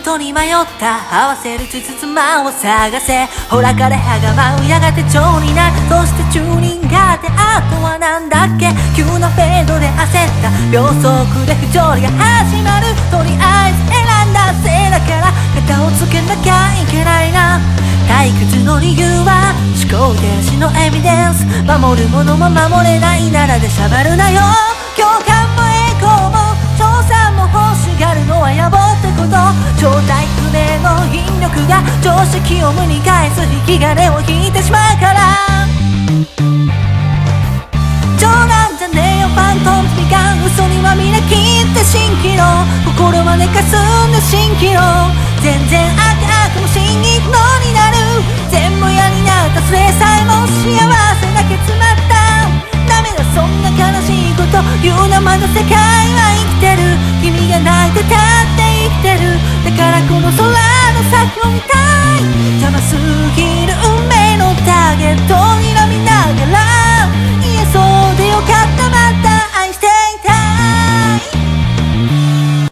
ことに迷った合わせるつつまを探せほら彼はが舞うやがて蝶になるそしてチューニングがあってあとはなんだっけ急なフェードで焦った秒速で不条理が始まるとりあえず選んだせいだから片をつけなきゃいけないな退屈の理由は思考停止のエビデンス守るものも守れないならでしゃばるなよ共感も栄光も称賛も欲しがるのは野暮ってこと正体不明の引力が常識を無に返す引き金を引いてしまうから冗談じゃねえよファントムズ美顔嘘にはみなきって蜃気楼心は寝かすんだ蜃気楼全然悪も真偽のになる全部嫌になったそれさえも幸せだけ詰まったダメだそんな悲しいこと言うなまだ世界は生きてる君が泣いてたって生きてるだからこの空の先を見た